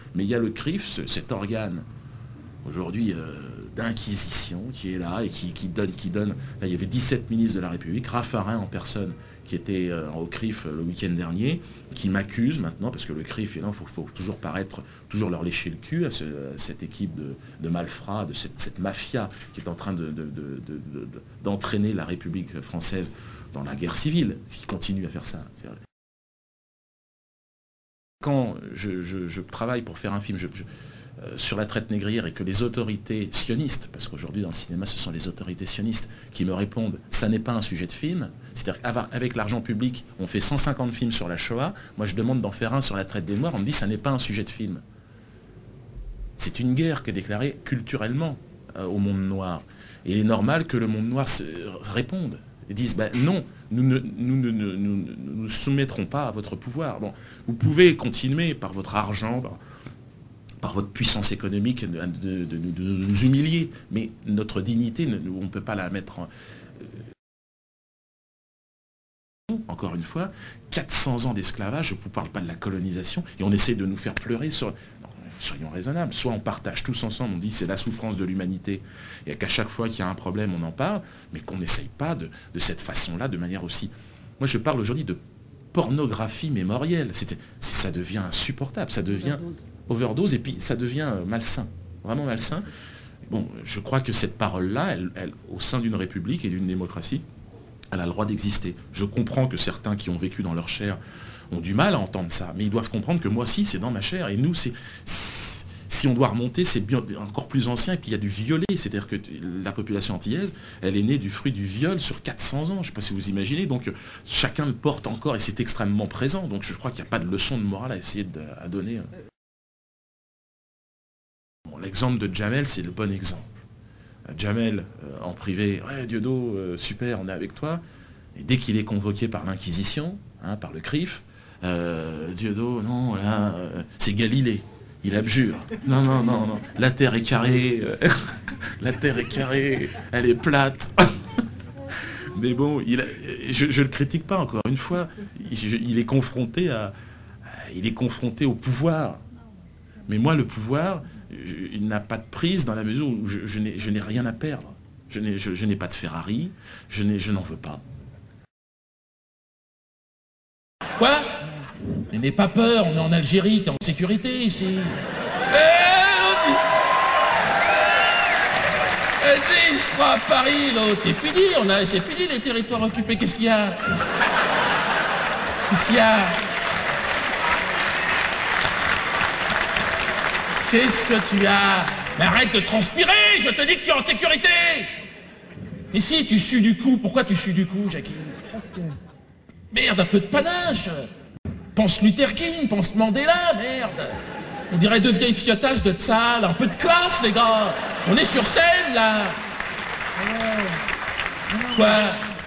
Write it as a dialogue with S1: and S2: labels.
S1: Mais il y a le CRIF, cet organe, aujourd'hui, d'inquisition, qui est là et qui donne... Là, il y avait 17 ministres de la République, Raffarin en personne, qui était au CRIF le week-end dernier, qui m'accuse maintenant, parce que le CRIF, il faut toujours paraître, toujours leur lécher le cul à cette équipe de malfrats, de cette mafia qui est en train d'entraîner la République française dans la guerre civile, qui continue à faire ça. Quand je travaille pour faire un film sur la traite négrière et que les autorités sionistes, parce qu'aujourd'hui dans le cinéma ce sont les autorités sionistes qui me répondent « ça n'est pas un sujet de film », c'est-à-dire qu'avec l'argent public on fait 150 films sur la Shoah, moi je demande d'en faire un sur la traite des Noirs, on me dit « ça n'est pas un sujet de film ». C'est une guerre qui est déclarée culturellement au monde noir. Et il est normal que le monde noir réponde et dise ben, « non, nous ne nous soumettrons pas à votre pouvoir ». Bon, vous pouvez continuer par votre argent, par votre puissance économique de nous humilier, mais notre dignité, on ne peut pas la mettre en... Encore une fois, 400 ans d'esclavage, je ne vous parle pas de la colonisation, et on essaie de nous faire pleurer sur... Non, soyons raisonnables, soit on partage tous ensemble, on dit c'est la souffrance de l'humanité, et qu'à chaque fois qu'il y a un problème, on en parle, mais qu'on n'essaye pas de cette façon-là, de manière aussi... Moi je parle aujourd'hui de pornographie mémorielle, ça devient insupportable, ça devient... Overdose, et puis ça devient malsain, vraiment malsain. Bon, je crois que cette parole-là, elle, au sein d'une république et d'une démocratie, elle a le droit d'exister. Je comprends que certains qui ont vécu dans leur chair ont du mal à entendre ça, mais ils doivent comprendre que moi aussi, c'est dans ma chair, et nous, si on doit remonter, c'est bien encore plus ancien, et puis il y a du violet, c'est-à-dire que la population antillaise, elle est née du fruit du viol sur 400 ans, je ne sais pas si vous imaginez, donc chacun le porte encore, et c'est extrêmement présent, donc je crois qu'il n'y a pas de leçon de morale à essayer à donner. L'exemple de Jamel, c'est le bon exemple. Jamel, en privé, ouais, Dieudo, super, on est avec toi. Et dès qu'il est convoqué par l'Inquisition, par le CRIF, Dieudo, non, là, c'est Galilée. Il abjure. Non, non, non, non. La terre est carrée. La terre est carrée. Elle est plate. Mais bon, je ne le critique pas, encore une fois. Il est confronté au pouvoir. Mais moi, le pouvoir... il n'a pas de prise dans la mesure où je n'ai rien à perdre. Je n'ai pas de Ferrari, je n'en veux pas.
S2: Quoi? Mais n'aie pas peur, on est en Algérie, t'es en sécurité ici. Vas-y, il se croit à Paris, l'autre. C'est fini, c'est fini les territoires occupés. Qu'est-ce qu'il y a? Qu'est-ce qu'il y a? Qu'est-ce que tu as? Mais arrête de transpirer, je te dis que tu es en sécurité. Et si tu sues du cou, pourquoi tu sues du cou, Jackie? Parce que... Merde, un peu de panache. Pense Luther King, pense Mandela, merde. On dirait deux vieilles fiotasses de salle, un peu de classe, les gars. On est sur scène, là. Quoi?